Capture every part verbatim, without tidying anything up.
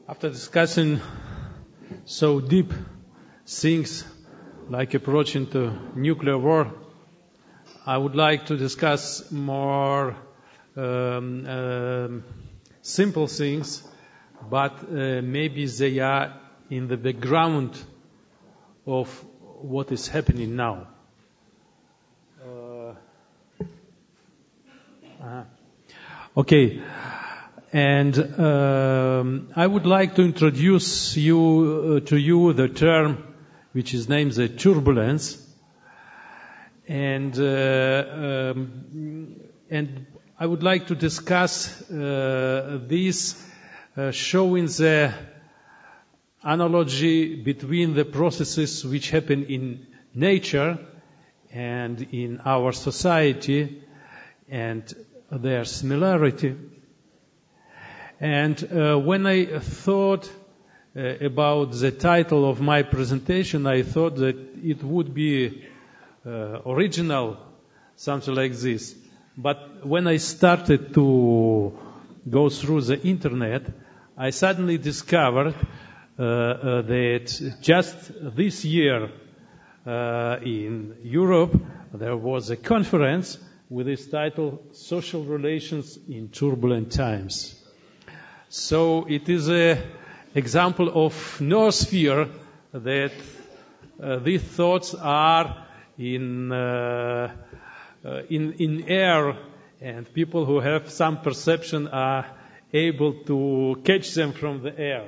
After discussing so deep things like approaching to nuclear war, I would like to discuss more um, um simple things, but uh, maybe they are in the background of what is happening now. Uh, uh, okay. And um, I would like to introduce you uh, to you the term which is named the turbulence, and uh, um, and I would like to discuss uh, this, uh, showing the analogy between the processes which happen in nature and in our society and their similarity. And uh, when I thought uh, about the title of my presentation, I thought that it would be uh, original, something like this. But when I started to go through the internet, I suddenly discovered uh, uh, that just this year uh, in Europe there was a conference with this title, Social Relations in Turbulent Times. So it is an example of noosphere that uh, these thoughts are in, uh, uh, in in air, and people who have some perception are able to catch them from the air.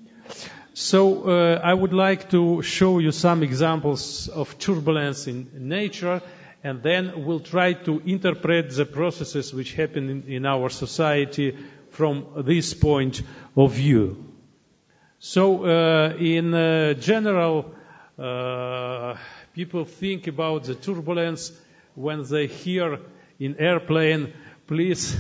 So uh, I would like to show you some examples of turbulence in nature, and then we'll try to interpret the processes which happen in, in our society from this point of view. So, uh, in uh, general, uh, people think about the turbulence when they hear in airplane, please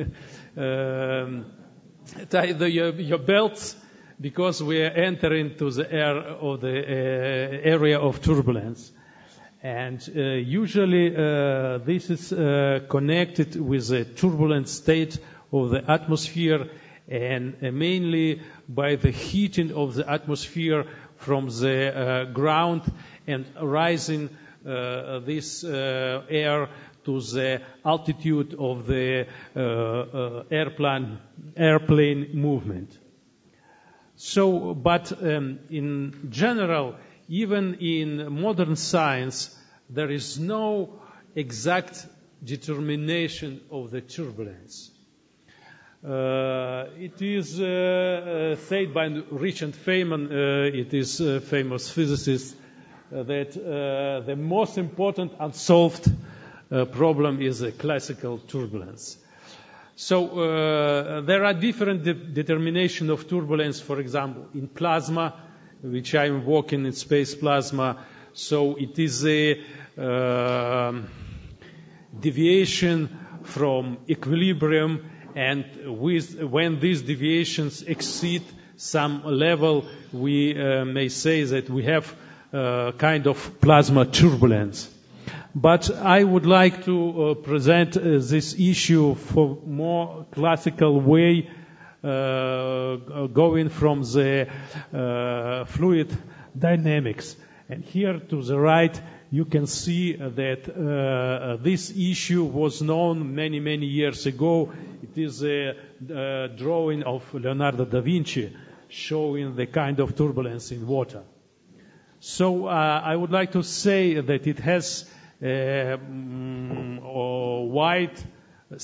um, tie the, your, your belts because we are entering to the air of the uh, area of turbulence. And uh, usually uh, this is uh, connected with a turbulent state of the atmosphere, and uh, mainly by the heating of the atmosphere from the uh, ground and rising uh, this uh, air to the altitude of the uh, uh, airplane airplane movement. So, but um, in general, even in modern science, there is no exact determination of the turbulence. Uh, it is uh, uh, said by Richard Feynman, uh, it is a famous physicist, uh, that uh, the most important unsolved uh, problem is a classical turbulence. So uh, there are different de- determination of turbulence, for example, in plasma, which I am working in space plasma. So it is a uh, deviation from equilibrium, and with, when these deviations exceed some level, we uh, may say that we have uh, kind of plasma turbulence. But I would like to uh, present uh, this issue for more classical way, uh, going from the uh, fluid dynamics. And here to the right, you can see that uh, this issue was known many, many years ago. It is a, a drawing of Leonardo da Vinci showing the kind of turbulence in water. So uh, I would like to say that it has a um, wide uh,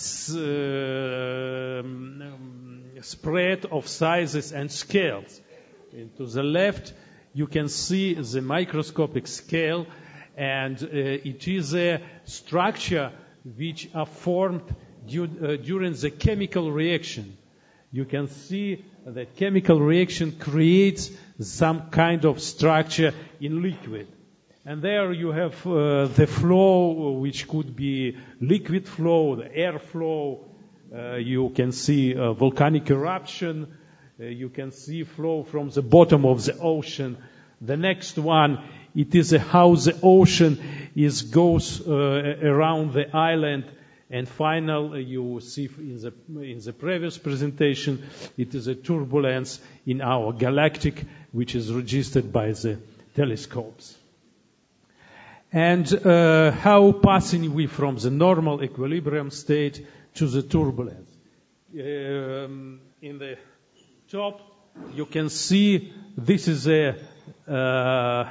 spread of sizes and scales. And to the left, you can see the microscopic scale, and uh, it is a structure which are formed du- uh, during the chemical reaction. You can see that chemical reaction creates some kind of structure in liquid. And there you have uh, the flow, which could be liquid flow, the air flow. Uh, you can see uh, volcanic eruption. Uh, you can see flow from the bottom of the ocean. The next one, it is a how the ocean is goes uh, around the island And final, uh, you see in the, in the previous presentation, it is a turbulence in our galactic, which is registered by the telescopes. And uh, how passing we from the normal equilibrium state to the turbulence? Um, in the top, you can see this is a, uh,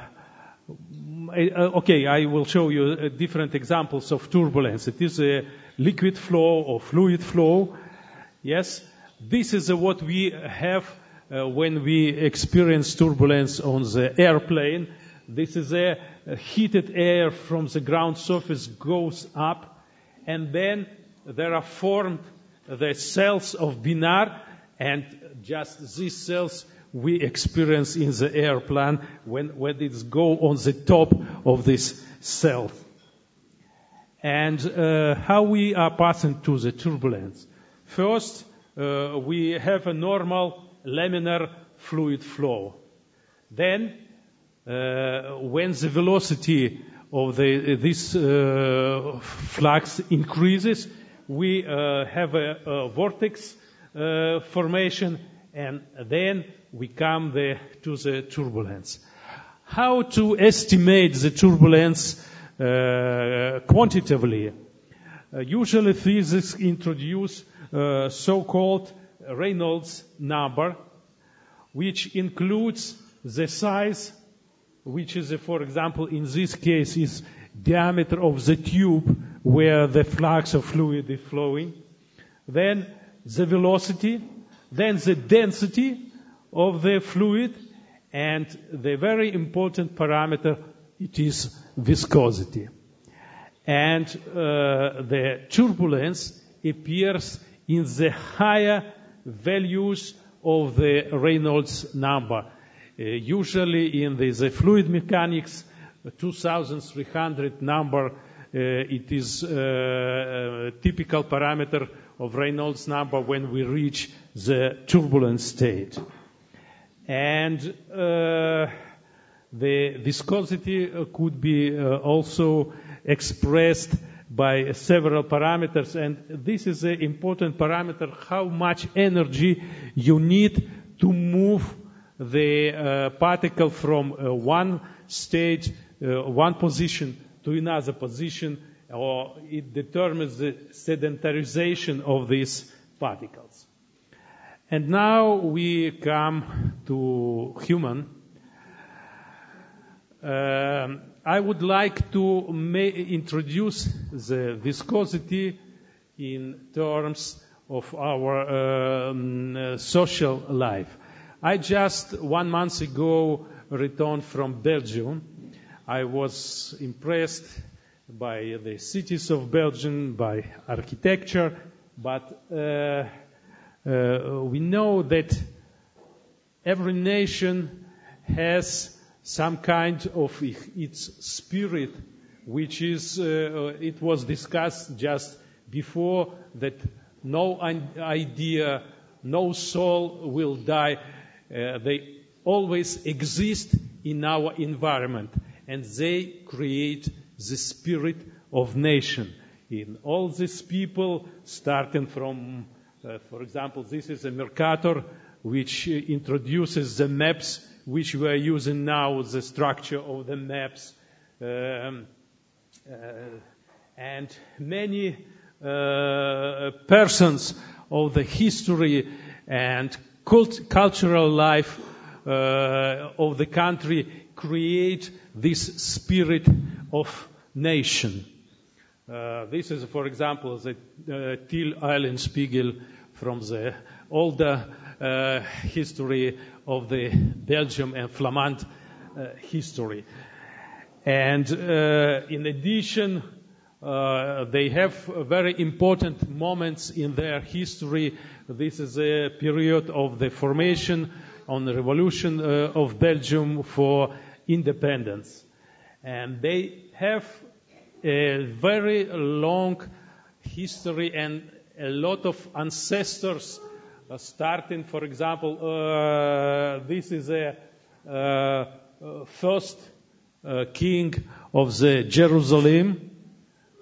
okay, I will show you uh, different examples of turbulence. It is a liquid flow or fluid flow. Yes, this is uh, what we have uh, when we experience turbulence on the airplane. This is a, a heated air from the ground surface goes up, and then there are formed the cells of Binar, and just these cells we experience in the airplane when, when it go on the top of this cell. And uh, how we are passing to the turbulence. First, uh, we have a normal laminar fluid flow. Then, uh, when the velocity of the, this uh, flux increases, we uh, have a, a vortex uh, formation, and then we come the, to the turbulence. How to estimate the turbulence uh, quantitatively? Uh, usually physics introduce uh, so-called Reynolds number, which includes the size, which is, uh, for example, in this case, is diameter of the tube where the flux of fluid is flowing, then the velocity, then the density of the fluid, and the very important parameter, it is viscosity. And uh, the turbulence appears in the higher values of the Reynolds number. Uh, usually in the, the fluid mechanics, two thousand three hundred number, uh, it is uh, a typical parameter of Reynolds number when we reach the turbulent state. And uh, the viscosity could be uh, also expressed by several parameters, and this is an important parameter, how much energy you need to move the uh, particle from uh, one state, uh, one position to another position, or it determines the sedentarization of these particles. And now we come to human. Um, I would like to ma- introduce the viscosity in terms of our um, uh, social life. I just one month ago returned from Belgium. I was impressed by the cities of Belgium, by architecture, but uh, uh, we know that every nation has some kind of its spirit, which is, uh, it was discussed just before, that no idea, no soul will die. Uh, they always exist in our environment, and they create the spirit of nation. In all these people, starting from, uh, for example, this is a Mercator, which uh, introduces the maps which we are using now, the structure of the maps, um, uh, and many uh, persons of the history and cult- cultural life uh, of the country create this spirit of nation. Uh, this is, for example, the uh, Till Eulenspiegel from the older uh, history of the Belgium and Flamand uh, history. And uh, in addition, uh, they have very important moments in their history. This is a period of the formation on the revolution uh, of Belgium for independence. And they have a very long history and a lot of ancestors, uh, starting, for example, uh, this is a uh, uh, first uh, king of the Jerusalem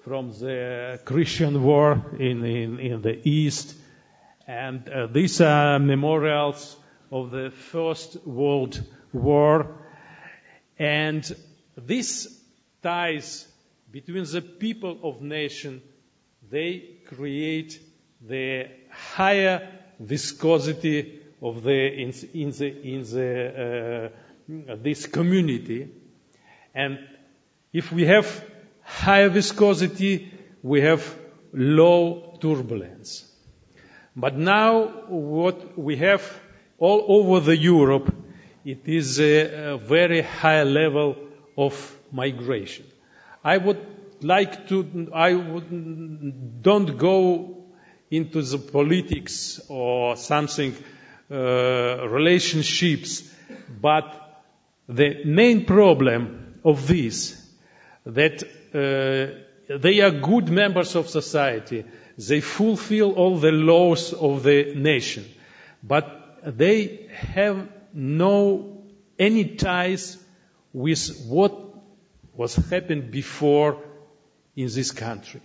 from the Christian war in, in, in the East. And uh, these are memorials of the First World War. And these ties between the people of nation, they create the higher viscosity of the in, in the in the uh, this community. And if we have higher viscosity, we have low turbulence. But now what we have all over the Europe, it is a, a very high level of migration. I would like to, I would, don't go into the politics or something, uh, relationships, but the main problem of this, that uh, they are good members of society, they fulfill all the laws of the nation, but they have no any ties with what was happened before in this country.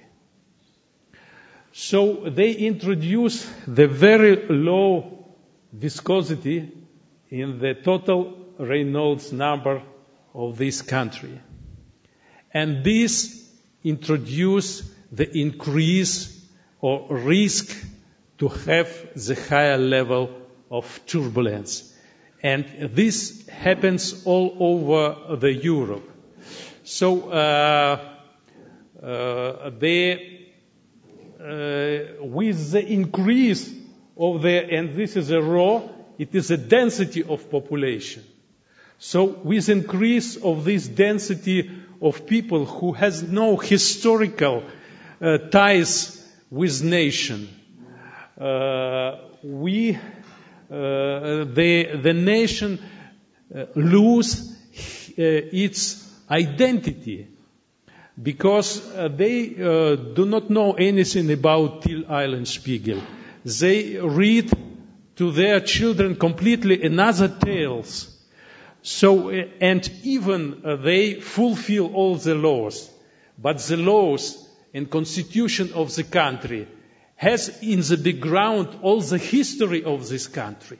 So they introduce the very low viscosity in the total Reynolds number of this country. And this introduce the increase or risk to have the higher level of turbulence. And this happens all over the Europe. So uh, uh, the, uh, with the increase of the, and this is a raw, it is a density of population. So with increase of this density of people who has no historical uh, ties with nation, uh, we, uh, the, the nation uh, lose uh, its identity because uh, they uh, do not know anything about Till Eulenspiegel. They read to their children completely another tales. So, uh, and even uh, they fulfill all the laws, but the laws and constitution of the country has in the background all the history of this country.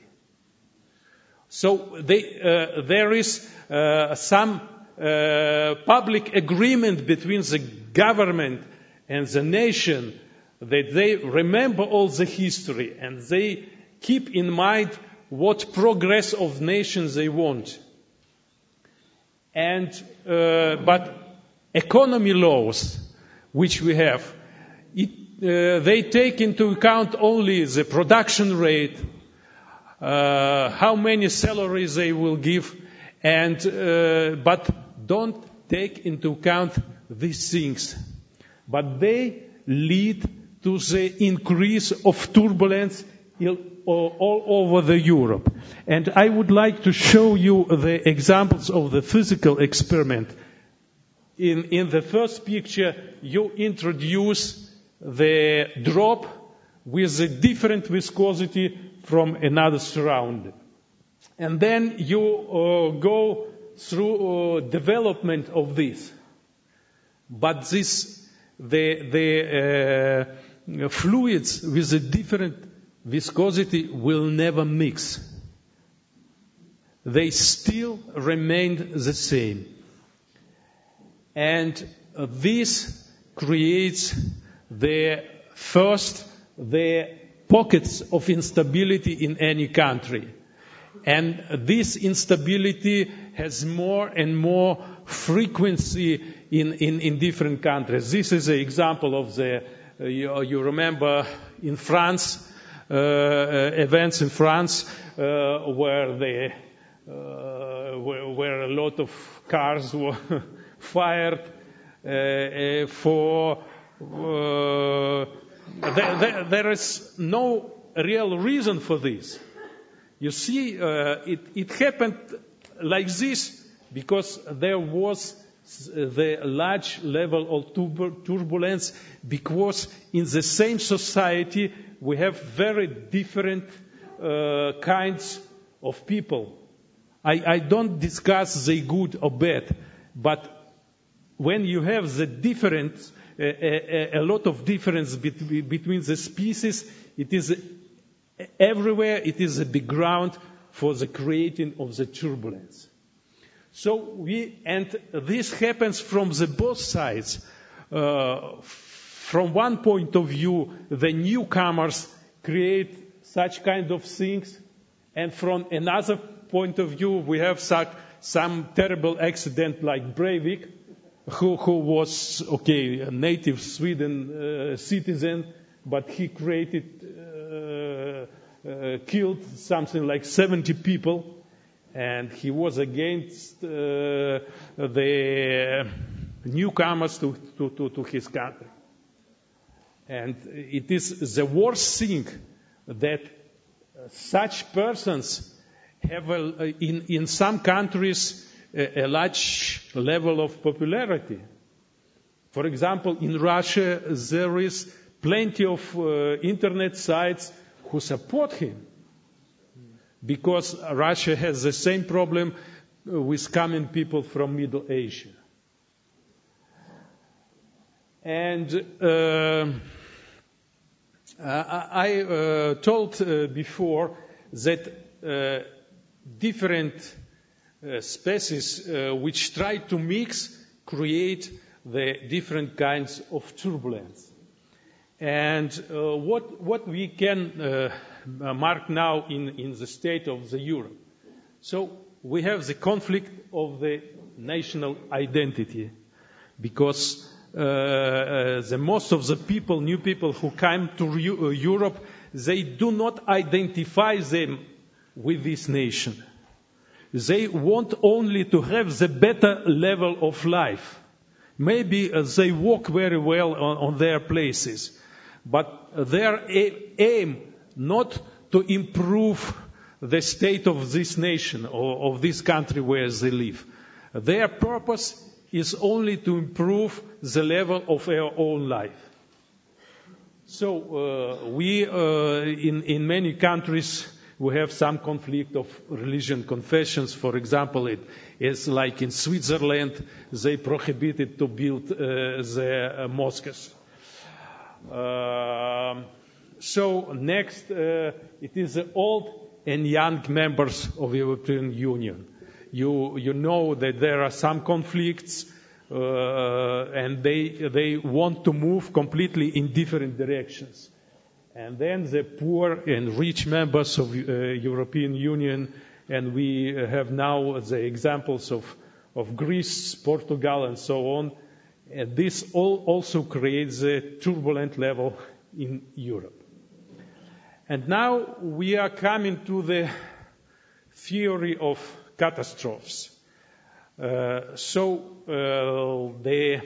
So they, uh, there is uh, some uh, public agreement between the government and the nation that they remember all the history and they keep in mind what progress of nations they want. And uh, but economy laws, which we have, it, uh, they take into account only the production rate, uh, how many salaries they will give, and uh, but don't take into account these things. But they lead to the increase of turbulence all over the Europe. And I would like to show you the examples of the physical experiment. In, in the first picture, you introduce the drop with a different viscosity from another surrounding. And then you uh, go through uh, development of this. But this, the, the uh, fluids with a different viscosity will never mix. They still remain the same. And uh, this creates the first, the pockets of instability in any country. And this instability has more and more frequency in, in, in different countries. This is an example of the, uh, you, you remember in France, uh, uh, events in France, uh, where the, uh, where, where a lot of cars were fired uh, uh, for, uh, there, there, there is no real reason for this. You see, uh, it, it happened like this because there was the large level of turbulence, because in the same society we have very different uh, kinds of people. I, I don't discuss the good or bad, but when you have the different a, a, a lot of difference between, between the species. It is everywhere. It is a big ground for the creating of the turbulence. So we, and this happens from the both sides. Uh, from one point of view, the newcomers create such kind of things, and from another point of view, we have such, some terrible accident like Breivik, who, who was, okay, a native Sweden uh, citizen, but he created, uh, uh, killed something like seventy people, and he was against uh, the newcomers to, to, to, to his country. And it is the worst thing that such persons have, a, in, in some countries, a, a large level of popularity. For example, in Russia, there is plenty of uh, internet sites who support him, because Russia has the same problem with coming people from Middle Asia. And uh, I uh, told uh, before that uh, different uh, species uh, which try to mix create the different kinds of turbulence. And uh, what, what we can uh, mark now in, in the state of the Europe. So we have the conflict of the national identity, because uh, uh, the most of the people, new people who come to U- uh, Europe, they do not identify them with this nation. They want only to have the better level of life. Maybe uh, they work very well on, on their places, but their a- aim not to improve the state of this nation or of this country where they live. Their purpose is only to improve the level of our own life. So uh, we, uh, in, in many countries, we have some conflict of religion confessions. For example, it is like in Switzerland, they prohibited to build uh, the uh, mosques. Uh, so next, uh, it is the old and young members of the European Union. You, you know that there are some conflicts, uh, and they, they want to move completely in different directions. And then the poor and rich members of the uh, European Union, and we have now the examples of, of Greece, Portugal, and so on. And this all also creates a turbulent level in Europe. And now we are coming to the theory of catastrophes. Uh, so uh, the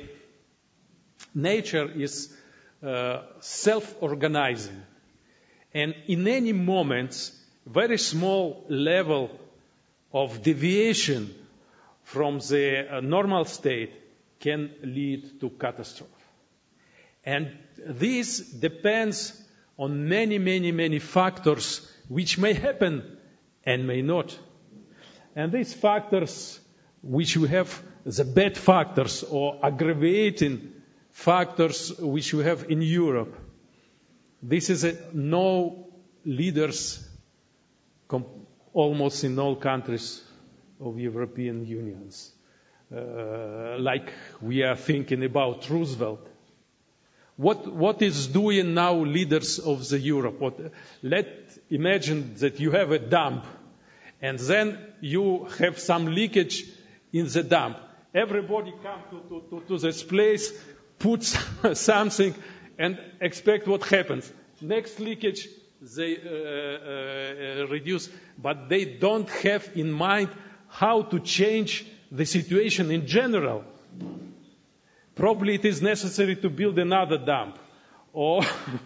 nature is uh, self-organizing, and in any moment, very small level of deviation from the uh, normal state can lead to catastrophe. And this depends on many, many, many factors which may happen and may not. And these factors, which we have the bad factors or aggravating factors which we have in Europe, this is a no leaders com- almost in all countries of European unions. Uh, like we are thinking about Roosevelt. What, what is doing now leaders of the Europe? What, let imagine that you have a dump, and then you have some leakage in the dump. Everybody come to, to, to, to this place, puts something, and expect what happens. Next leakage, they uh, uh, reduce, but they don't have in mind how to change the situation in general. Probably it is necessary to build another dam, or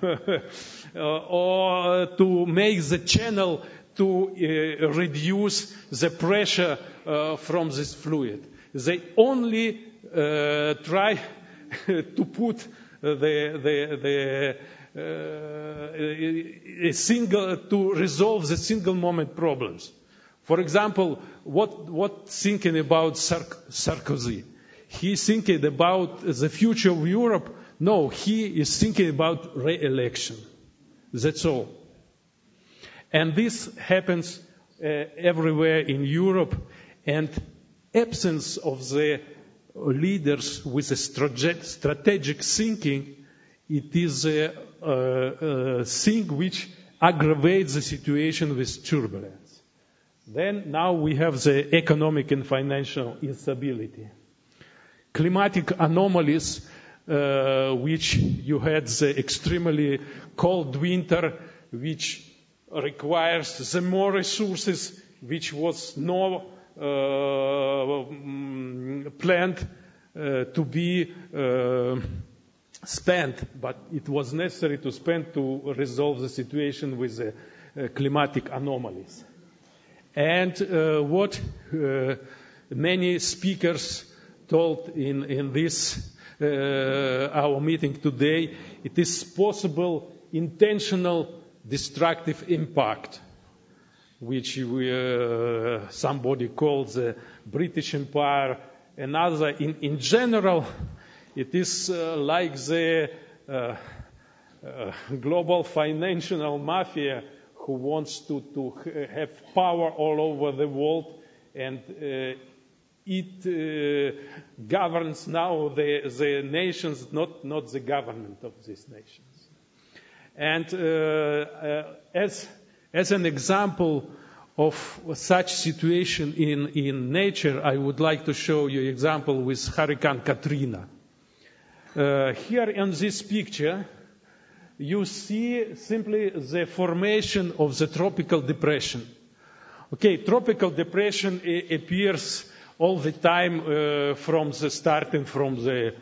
or to make the channel to uh, reduce the pressure uh, from this fluid. They only uh, try to put the the the uh, a single to resolve the single moment problems. For example, what what thinking about Sark- Sarkozy? He's thinking about the future of Europe No, he is thinking about re-election. That's all. And this happens uh, everywhere in Europe, and absence of the leaders with a strate- strategic thinking, it is a, a, a thing which aggravates the situation with turbulence. Then now we have the economic and financial instability. Climatic anomalies, uh, which you had the extremely cold winter, which requires the more resources, which was no uh, planned uh, to be uh, spent, but it was necessary to spend to resolve the situation with the uh, climatic anomalies. And uh, what uh, many speakers told in, in this uh, our meeting today, it is possible intentional destructive impact, which we, uh, somebody calls the British Empire, and other. In, in general, it is uh, like the uh, uh, global financial mafia who wants to, to have power all over the world, and uh, it uh, governs now the, the nations, not, not the government of these nations. And uh, uh, as, as an example of such situation in, in nature, I would like to show you an example with Hurricane Katrina. Uh, here in this picture, you see simply the formation of the tropical depression. Okay, tropical depression I- appears all the time uh, from the starting from the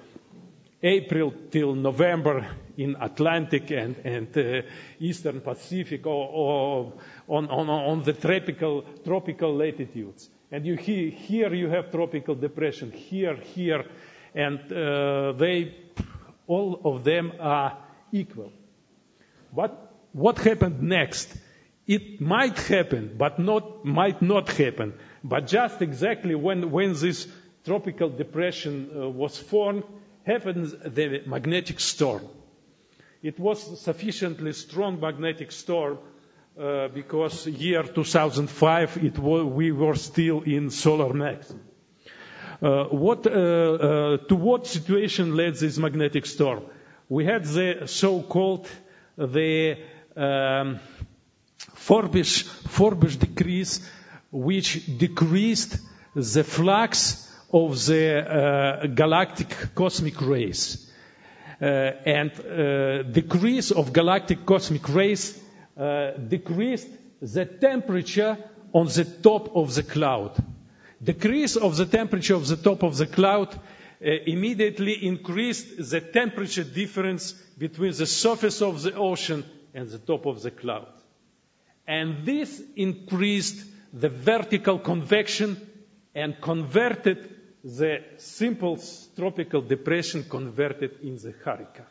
April till November in Atlantic and, and uh, Eastern Pacific, or, or on, on, on the tropical, tropical latitudes. And you he, here you have tropical depression, here, here, and uh, they, all of them are equal. But what happened next? It might happen, but not, might not happen. But just exactly when, when this tropical depression uh, was formed, happens the magnetic storm. It was sufficiently strong magnetic storm uh, because year two thousand five it was, we were still in solar maximum. Uh, what, uh, uh, to what situation led this magnetic storm? We had the so-called the um, Forbish, Forbish decrees, which decreased the flux of the uh, galactic cosmic rays. Uh, and uh, decrease of galactic cosmic rays uh, decreased the temperature on the top of the cloud. Decrease of the temperature of the top of the cloud uh, immediately increased the temperature difference between the surface of the ocean and the top of the cloud. And this increased the vertical convection and converted the simple tropical depression converted in the hurricane.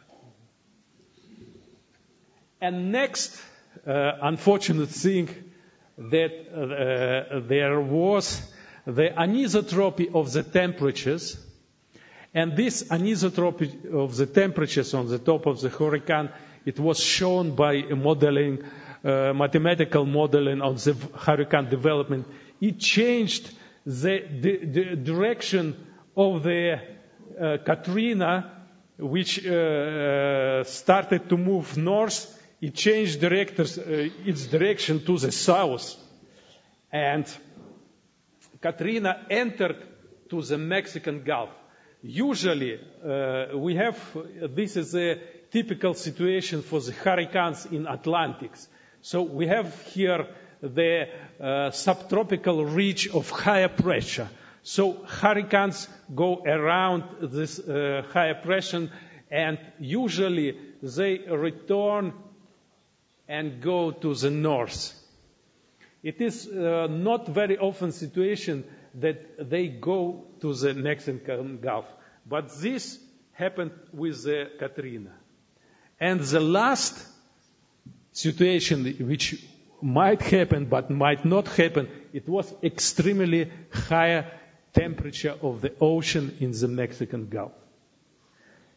And next uh, unfortunate thing that uh, there was the anisotropy of the temperatures, and this anisotropy of the temperatures on the top of the hurricane, it was shown by a modeling, uh, mathematical modeling of the hurricane development. It changed the, the, the direction of the uh, Katrina, which uh, uh, started to move north. It changed directors, uh, its direction to the south. And Katrina entered to the Mexican Gulf. Usually, uh, we have, this is a typical situation for the hurricanes in Atlantics. So we have here the uh, subtropical ridge of higher pressure. So hurricanes go around this uh, higher pressure, and usually they return and go to the north. It is uh, not very often situation that they go to the Mexican Gulf. But this happened with the Katrina. And the last situation which might happen but might not happen, it was extremely higher temperature of the ocean in the Mexican Gulf.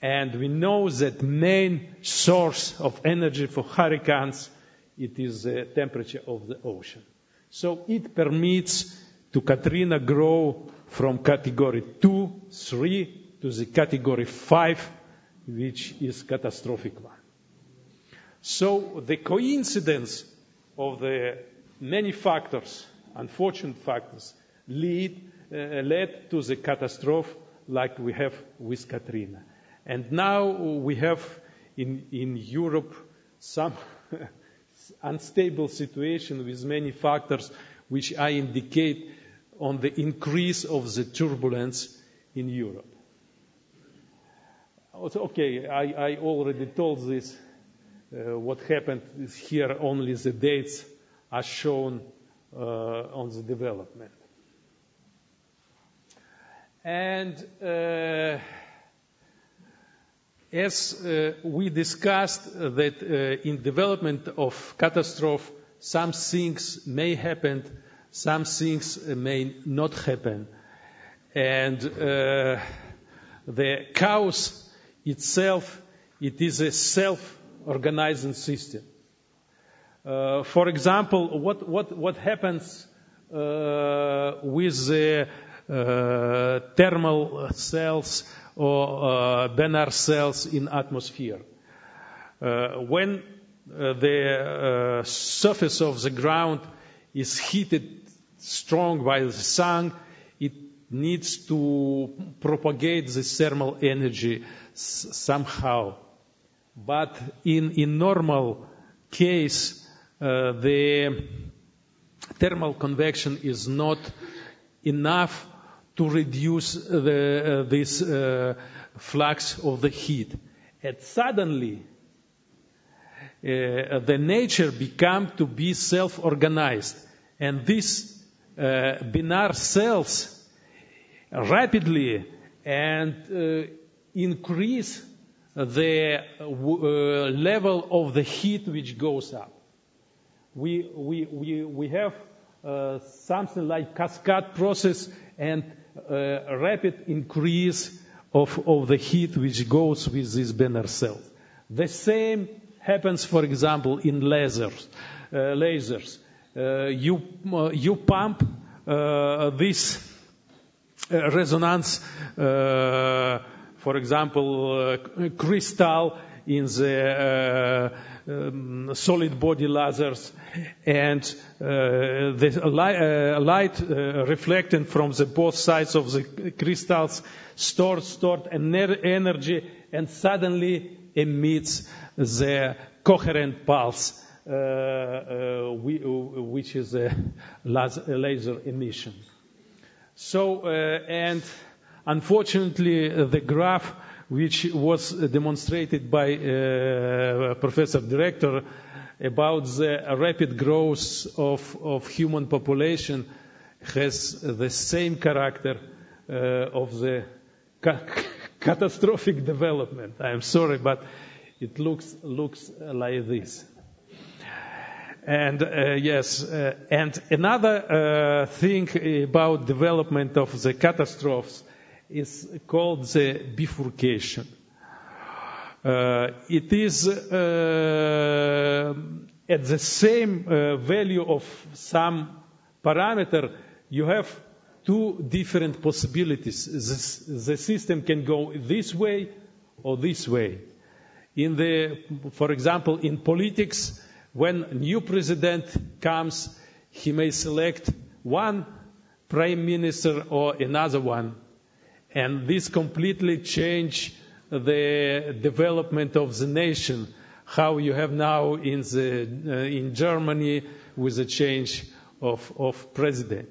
And we know that main source of energy for hurricanes, it is the temperature of the ocean. So it permits to Katrina grow from category two, three to the category five, which is catastrophic one. So the coincidence of the many factors, unfortunate factors, lead, uh, led to the catastrophe like we have with Katrina. And now we have in, in Europe some unstable situation with many factors which I indicate on the increase of the turbulence in Europe. Okay, I, I already told this. Uh, what happened is here only the dates are shown uh, on the development. And uh, as uh, we discussed that uh, in development of catastrophe, some things may happen, some things may not happen. And uh, the chaos itself, it is a self-organizing system. Uh, for example, what, what, what happens uh, with the uh, thermal cells or uh, Bénard cells in atmosphere? Uh, when uh, the uh, surface of the ground is heated strong by the sun, it needs to propagate the thermal energy s- somehow. But in, in normal case, uh, the thermal convection is not enough to reduce the, uh, this uh, flux of the heat. And suddenly, uh, the nature become to be self-organized. And these uh, Bénard cells rapidly and uh, increase the uh, level of the heat which goes up. We, we, we, we have uh, something like cascade process and uh, rapid increase of, of the heat which goes with these Bénard cells. The same happens, for example, in lasers. Uh, lasers. Uh, you, uh, you pump uh, this uh, resonance, uh, for example, uh, crystal in the uh, um, solid body lasers, and uh, the li- uh, light uh, reflecting from the both sides of the crystals stores stored ener- energy and suddenly emits the coherent pulse, uh, uh, we, which is a laser emission. So, uh, and unfortunately, uh, the graph which was demonstrated by uh, Professor Director about the rapid growth of, of human population has the same character uh, of the ca- catastrophic development. I am sorry, but it looks looks like this. And uh, yes, uh, and another uh, thing about development of the catastrophes is called the bifurcation. Uh, it is uh, at the same uh, value of some parameter, you have two different possibilities. This, the system can go this way or this way. In the, for example, in politics, when a new president comes, he may select one prime minister or another one. And this completely change the development of the nation, how you have now in, the, uh, in Germany with the change of, of president.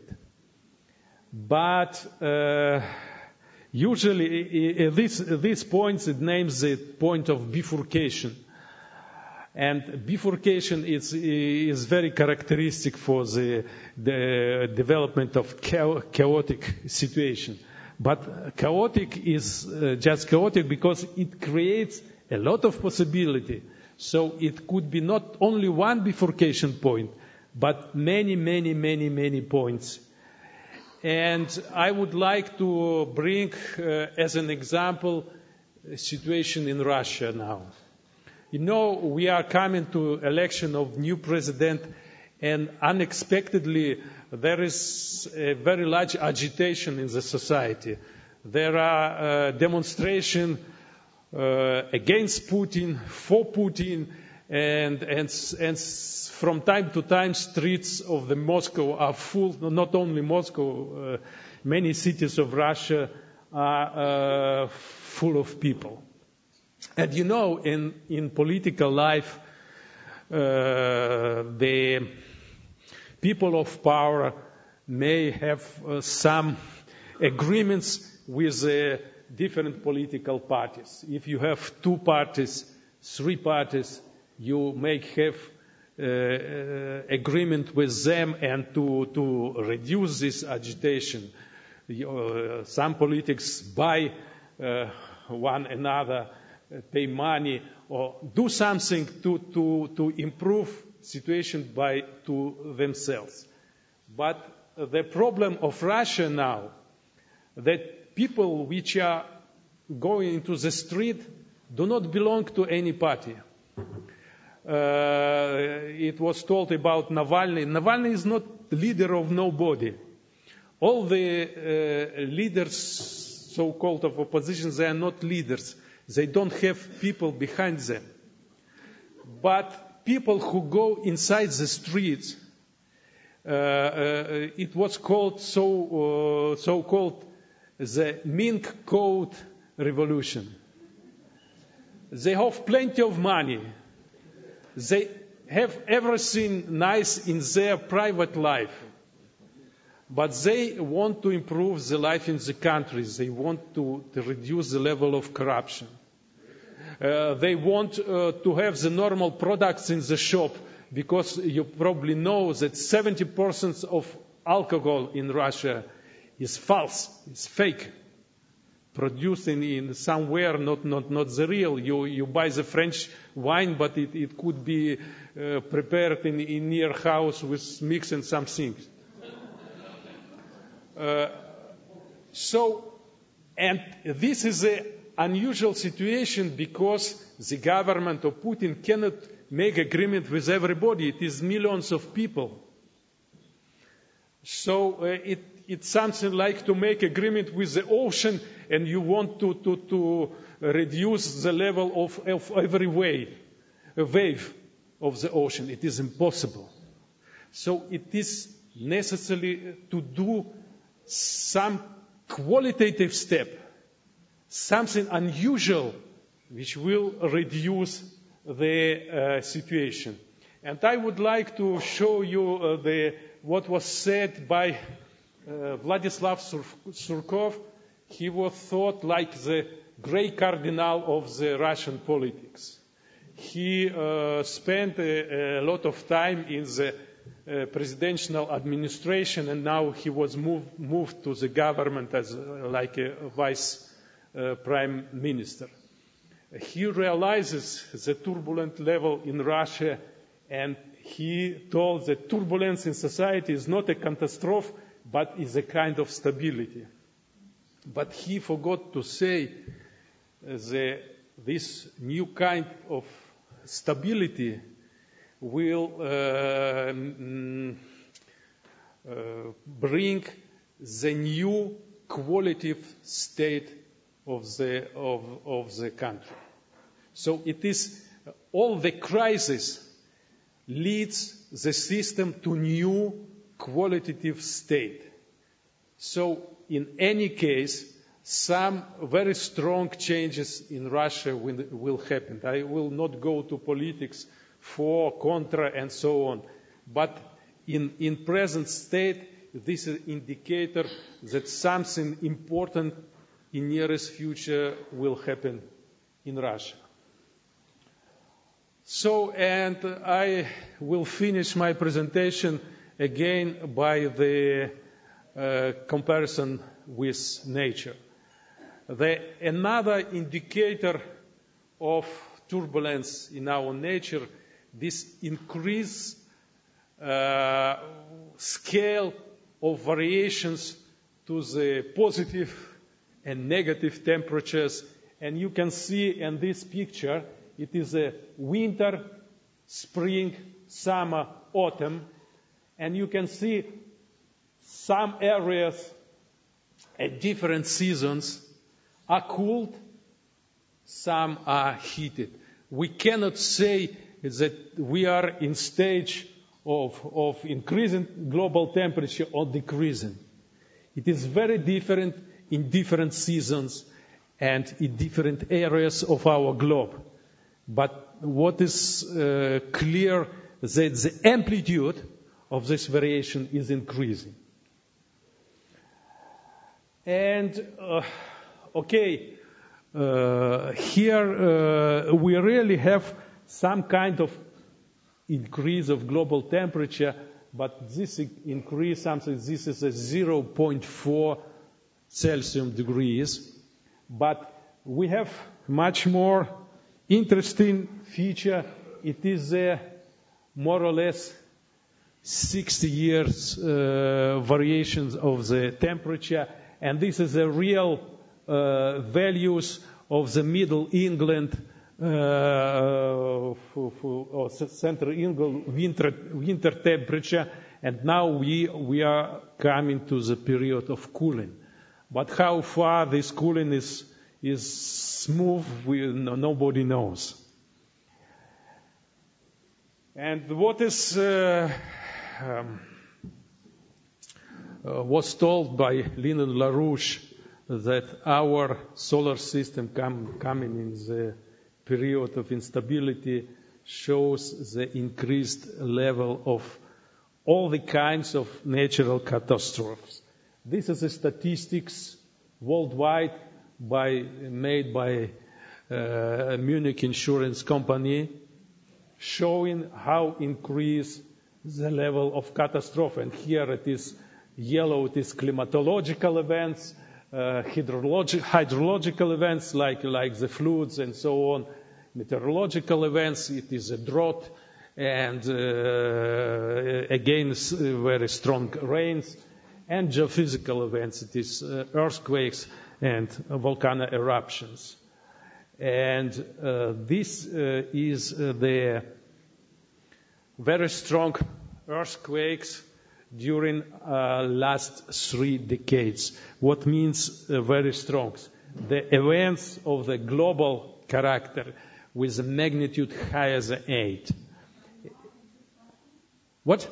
But uh, usually uh, this, this point, it names the point of bifurcation. And bifurcation is, is very characteristic for the, the development of chaotic situation. But chaotic is uh, just chaotic because it creates a lot of possibility. So it could be not only one bifurcation point, but many, many, many, many points. And I would like to bring uh, as an example situation in Russia now. You know, we are coming to election of new president, and unexpectedly there is a very large agitation in the society. There are uh, demonstrations uh, against Putin, for Putin, and, and, and from time to time streets of the Moscow are full, not only Moscow, uh, many cities of Russia are uh, full of people. And you know, in, in political life, uh, the people of power may have uh, some agreements with uh, different political parties. If you have two parties, three parties, you may have uh, uh, agreement with them and to, to reduce this agitation. Uh, some politics buy uh, one another, uh, pay money, or do something to, to, to improve situation by to themselves. But the problem of Russia now, that people which are going into the street do not belong to any party. Uh, it was told about Navalny. Navalny is not leader of nobody. All the uh, leaders, so-called of opposition, they are not leaders. They don't have people behind them. But people who go inside the streets, uh, uh, it was called so, uh, so-called the Mink Code Revolution. They have plenty of money. They have everything nice in their private life. But they want to improve the life in the country. They want to, to reduce the level of corruption. Uh, they want uh, to have the normal products in the shop, because you probably know that seventy percent of alcohol in Russia is false, is fake, produced in, in somewhere, not, not, not the real. You, you buy the French wine, but it, it could be uh, prepared in, in near house with mixing some things. Uh, so, and this is an unusual situation because the government of Putin cannot make agreement with everybody. It is millions of people. So uh, it, it's something like to make agreement with the ocean, and you want to, to, to reduce the level of, of every wave, a wave of the ocean. It is impossible. So it is necessary to do some qualitative step, something unusual which will reduce the uh, situation. And I would like to show you uh, the, what was said by uh, Vladislav Surkov. He was thought like the great cardinal of the Russian politics. He uh, spent a, a lot of time in the Uh, presidential administration, and now he was moved, moved to the government as uh, like a, a vice uh, prime minister. He realizes the turbulent level in Russia, and he told that turbulence in society is not a catastrophe, but is a kind of stability. But he forgot to say uh, that this new kind of stability will uh, mm, uh, bring the new qualitative state of the, of, of the country. So it is, uh, all the crisis leads the system to new qualitative state. So in any case, some very strong changes in Russia will, will happen. I will not go to politics, for, contra, and so on. But in, in present state, this is an indicator that something important in nearest future will happen in Russia. So, and I will finish my presentation again by the uh, comparison with nature. The, another indicator of turbulence in our nature, this increased uh, scale of variations to the positive and negative temperatures And you can see in this picture, it is a winter, spring, summer, autumn. And you can see some areas at different seasons are cooled, some are heated. We cannot say that we are in stage of, of increasing global temperature or decreasing. It is very different in different seasons and in different areas of our globe. But what is uh, clear is that the amplitude of this variation is increasing. And, uh, okay, uh, here uh, we really have some kind of increase of global temperature, but this increase, something, this is a zero point four Celsius degrees. But we have much more interesting feature. It is a more or less sixty years uh, variations of the temperature, and this is the real uh, values of the Middle England uh, for, for, or Central England winter winter temperature, and now we we are coming to the period of cooling. But how far this cooling is is smooth, we, no, nobody knows. And what is uh, um, uh, was told by Lyndon LaRouche that our solar system come, coming in the period of instability shows the increased level of all the kinds of natural catastrophes. This is a statistics worldwide by, made by uh, Munich Insurance Company, showing how increase the level of catastrophe. And here it is yellow, it is climatological events, uh, hydrologic, hydrological events like, like the floods and so on, meteorological events, it is a drought, and uh, again very strong rains, and geophysical events, it is uh, earthquakes and volcano eruptions. And uh, this uh, is uh, the very strong earthquakes during uh, last three decades. What means uh, very strong? The events of the global character with a magnitude higher than eight. What?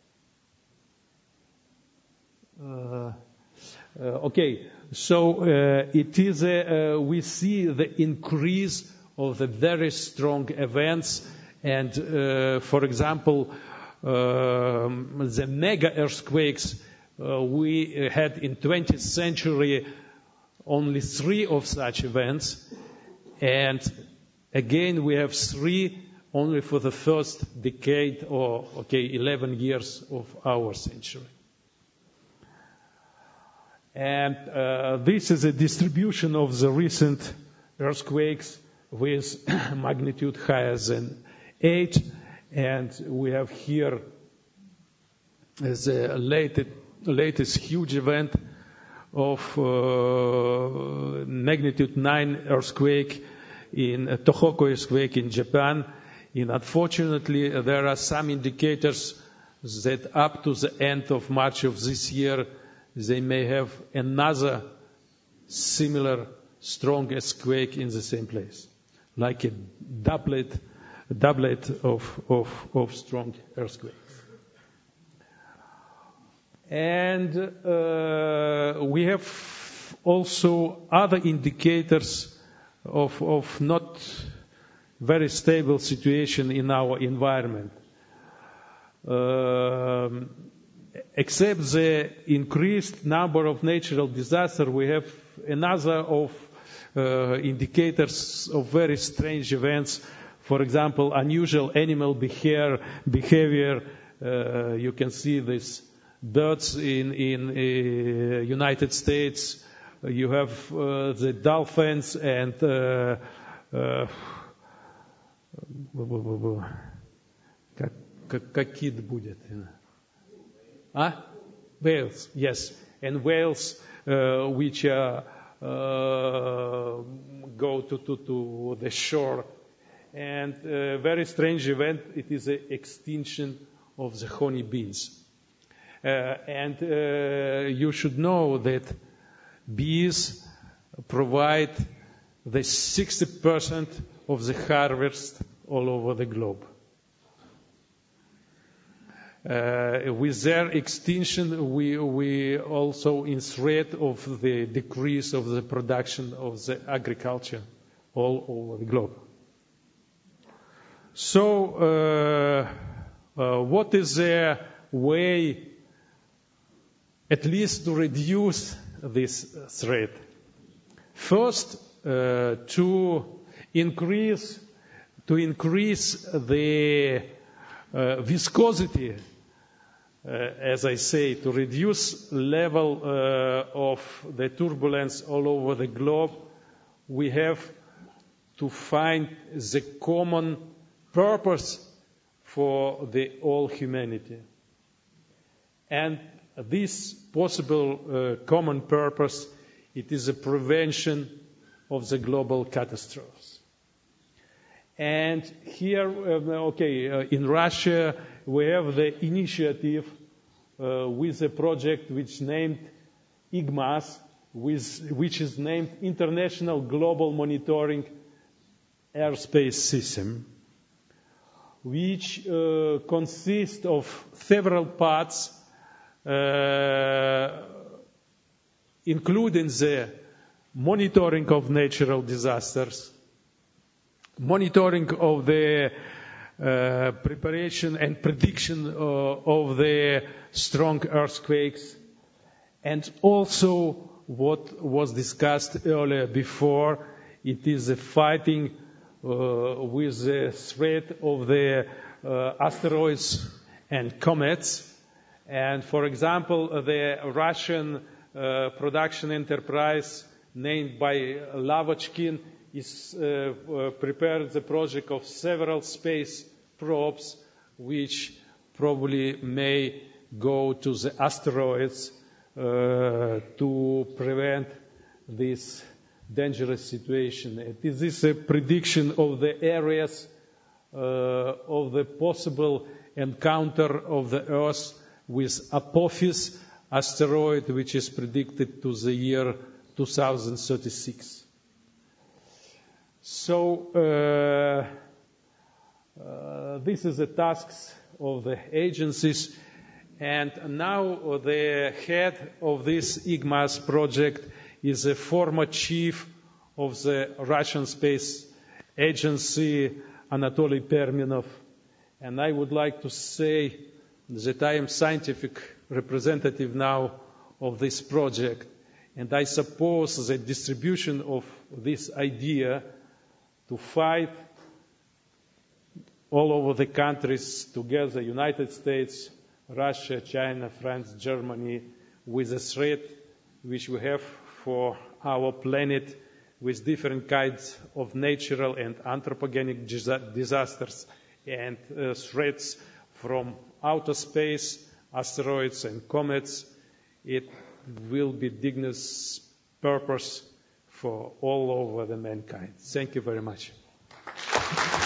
Uh, uh, okay, so uh, it is a, uh, we see the increase of the very strong events, and uh, for example, um, the mega earthquakes uh, we had in twentieth century, only three of such events, and again we have three only for the first decade or okay eleven years of our century. And uh, this is a distribution of the recent earthquakes with magnitude higher than eight. And we have here the latest, latest huge event of uh, magnitude nine earthquake in uh, Tohoku earthquake in Japan. And unfortunately, there are some indicators that up to the end of March of this year, they may have another similar strong earthquake in the same place, like a doublet, doublet of, of, of strong earthquakes. And uh, we have also other indicators of, of not very stable situation in our environment. Um, Except the increased number of natural disasters, we have another of uh, indicators of very strange events. For example, unusual animal behavior. behavior uh, you can see these birds in in uh, United States. You have uh, the dolphins and uh, uh, как, как, как кит будет. Ah, whales, yes, and whales uh, which are uh, go to, to, to the shore. And a very strange event, it is the extinction of the honeybees. Uh, and uh, you should know that bees provide the sixty percent of the harvest all over the globe. Uh, with their extinction, we, we also in threat of the decrease of the production of the agriculture all over the globe. So, uh, uh, what is the way, at least to reduce this threat? First, uh, to increase to increase the uh, viscosity, uh, as I say, to reduce level uh, of the turbulence all over the globe, we have to find the common purpose for the all humanity. And this possible uh, common purpose, it is a prevention of the global catastrophes. And here, um, okay, uh, in Russia, we have the initiative uh, with a project which named I G M A S, with, which is named International Global Monitoring Airspace System, which uh, consists of several parts, uh, including the monitoring of natural disasters, monitoring of the uh, preparation and prediction uh, of the strong earthquakes, and also what was discussed earlier before, it is the fighting uh, with the threat of the uh, asteroids and comets. And for example, the Russian uh, production enterprise named by Lavochkin is uh, uh, prepared the project of several space probes which probably may go to the asteroids uh, to prevent this dangerous situation. It is a prediction of the areas uh, of the possible encounter of the Earth with Apophis asteroid, which is predicted to the year two thousand thirty-six. So uh, uh, this is the tasks of the agencies, and now the head of this I G M A S project is a former chief of the Russian Space Agency, Anatoly Perminov, and I would like to say that I am scientific representative now of this project, and I suppose the distribution of this idea to fight all over the countries together, United States, Russia, China, France, Germany, with the threat which we have for our planet with different kinds of natural and anthropogenic disasters and uh, threats from outer space, asteroids and comets. It will be Digna's purpose for all over the mankind. Thank you very much.